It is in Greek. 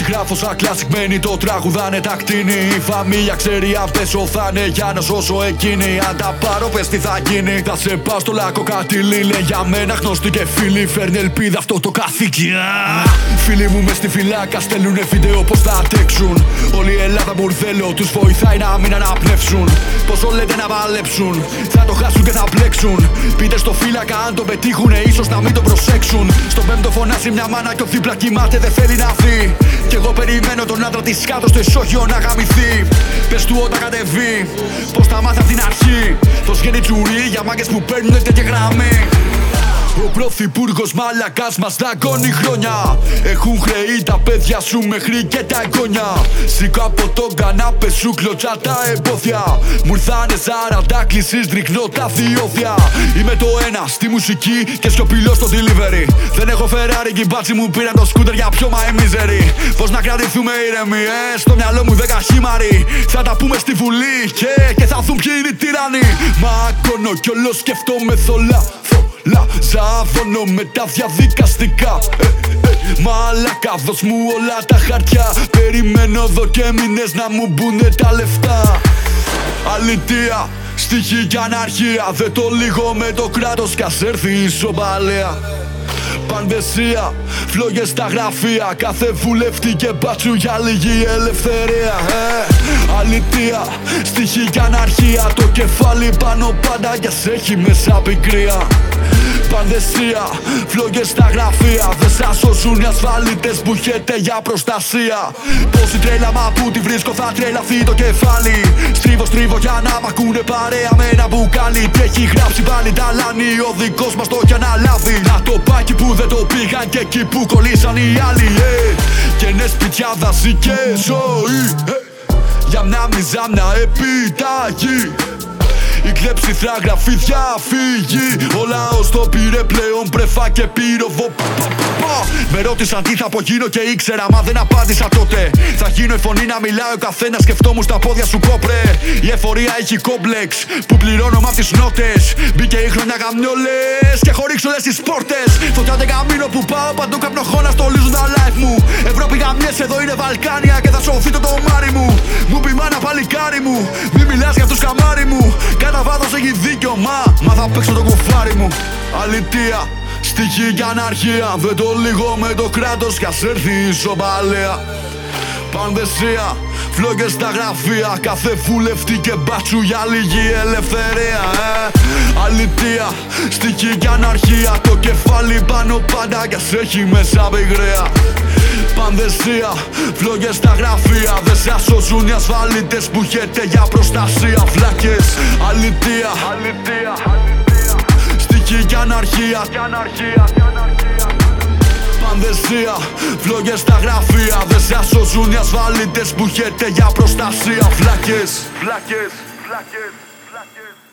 Γράφω σαν κλασικμένοι, το τραγουδάνε τα κτίνη. Η φαμίλια ξέρει αυτές σωθάνε για να σώσω εκείνη. Αν τα πάρω πες τι θα γίνει. Θα σε πάω στο λάκκο κατήλι. Λέει για μένα γνωστή και φίλη. Φέρνει ελπίδα αυτό το καθήκη. Φίλοι μου μες στη φυλάκα στέλνουνε βίντεο πως θα αντέξουν. Όλη η Ελλάδα μπουρδέλο τους βοηθάει να μην αναπνεύσουν. Πόσο λέτε να παλέψουν, θα το χάσουν και θα μπλέξουν. Πείτε στο φύλακα αν το πετύχουνε, ίσως να μην το προσέξουν. Στον πέμπτο φωνάζει μια μάνα κι ο δίπλα κοιμάται, δεν θέλει να δει. Κι εγώ περιμένω τον άντρα της κάτω στο ισόγειο να γαμηθεί. Πες του όταν κατεβεί, πως θα μάθει απ' την αρχή. Πως γίνει τσουρί για μάγκες που παίρνουνε τέτοια γραμμή. Ο πρωθυπουργός μαλακάς μας δαγκώνει χρόνια. Έχουν χρεή τα παιδιά σου μέχρι και τα εγγόνια. Σήκω από τον κανάπε σου κλωτσά τα εμπόδια. Μου ήρθανε 40 κλήσεις, ρυκνώ τα διόδια. Είμαι το ένα στη μουσική και σιωπηλό στο delivery. Δεν έχω Ferrari και οι μπάτσι μου πήραν το σκούτερ για πιώμα μίζεροι. Πώς να κρατηθούμε ήρεμοι, στο μυαλό μου 10 χήμαροι. Θα τα πούμε στη Βουλή και θα δουν ποιοι είναι οι τυράννοι. Μαγκώνω κι όλο σκεφτόμαι θολά. Ζαβώνω με τα διαδικαστικά. Μαλάκα δώσ' μου όλα τα χαρτιά. Περιμένω εδώ και μήνες να μου μπουνε τα λεφτά. Αλητία, στοιχή κι αναρχία. Δεν το λύγω με το κράτος κι ας έρθει η ισοπαλία. Πανδεσία, φλόγες στα γραφεία. Κάθε βουλευτή και μπάτσου για λίγη ελευθερία. Αλητία, στοιχή κι αναρχία. Το κεφάλι πάνω πάντα κι ας έχει μέσα πικρία. Πανδεσία, φλόγες στα γραφεία. Δεν σας σώσουν οι ασφαλίτες που έχετε για προστασία. Πόση τρέλα μα που τη βρίσκω θα τρελαθεί το κεφάλι. Στρίβω για να μ' ακούνε παρέα με ένα μπουκάλι. Τι έχει γράψει πάλι ταλάνι, ο δικός μας το έχει αναλάβει. Να το πάκι που δεν το πήγαν και εκεί που κολλήσαν οι άλλοι. Και ναι σπιτιά δάση και ζωή. Για μια μιζάμια επιταγή. Η κλέψη θα γραφεί διαφύγει. Ο λαός το πήρε πλέον πρεφά και πύροβο. Με ρώτησαν τι θα απογίνω και ήξερα, μα δεν απάντησα τότε. Θα γίνω η φωνή να μιλάει ο καθένας, σκεφτόμουν στα πόδια σου κόπρε. Η εφορία έχει κόμπλεξ που πληρώνω μ' απ' τις νότες. Μπήκε η χρονιά γαμιόλες και έχω ρίξει όλες τις πόρτες. Φωτιά δεν καμίνω που πάω, παντού καπνοχώνα στολίζουν τα life μου. Ευρώπη γαμιές, εδώ είναι Βαλκάνια και θα σωθεί το τομάρι μου. Μου πει μάνα παλικάρι μου, μη μιλάς για αυτούς καμάρι μου. Κατά βάθος έχει δίκιο, μα θα παίξω το κουφάρι μου. Αλητία, στοιχή κι αναρχία. Δεν το λύγω με το κράτος κι ας έρθει η ισοπαλία. Πανδεσία, φλόγες στα γραφεία. Κάθε βουλευτή και μπάτσου για λίγη ελευθερία. Αλητία, στοιχή κι αναρχία. Το κεφάλι πάνω πάντα κι ας έχει μέσα πικρία. Πανδεσία, φλόγες στα γραφεία. Δεν σας σώσουν οι ασφαλίτες που έχετε για προστασία. Φλάκες, αλητία, στοιχή κι αναρχία. Πανδεσία, φλόγες στα γραφεία. Δεν σας σώσουν οι ασφαλίτες που έχετε για προστασία. Φλάκες.